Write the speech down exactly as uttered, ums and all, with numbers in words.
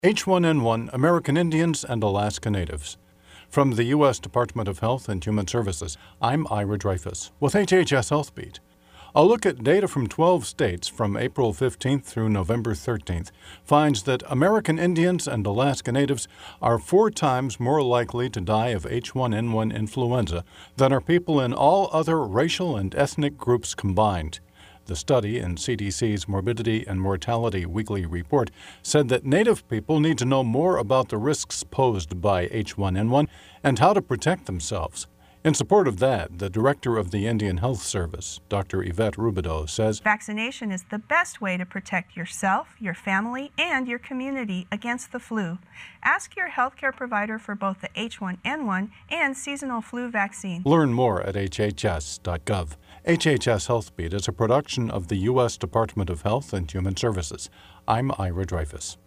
H one N one, American Indians and Alaska Natives. From the U S Department of Health and Human Services, I'm Ira Dreyfus with H H S Health Beat. A look at data from twelve states from April fifteenth through November thirteenth finds that American Indians and Alaska Natives are four times more likely to die of H one N one influenza than are people in all other racial and ethnic groups combined. The study in C D C's Morbidity and Mortality Weekly Report said that Native people need to know more about the risks posed by H one N one and how to protect themselves. In support of that, the director of the Indian Health Service, Doctor Yvette Rubidoux, says, "Vaccination is the best way to protect yourself, your family, and your community against the flu. Ask your healthcare provider for both the H one N one and seasonal flu vaccine." Learn more at H H S dot gov. H H S Health Beat is a production of the U S Department of Health and Human Services. I'm Ira Dreyfus.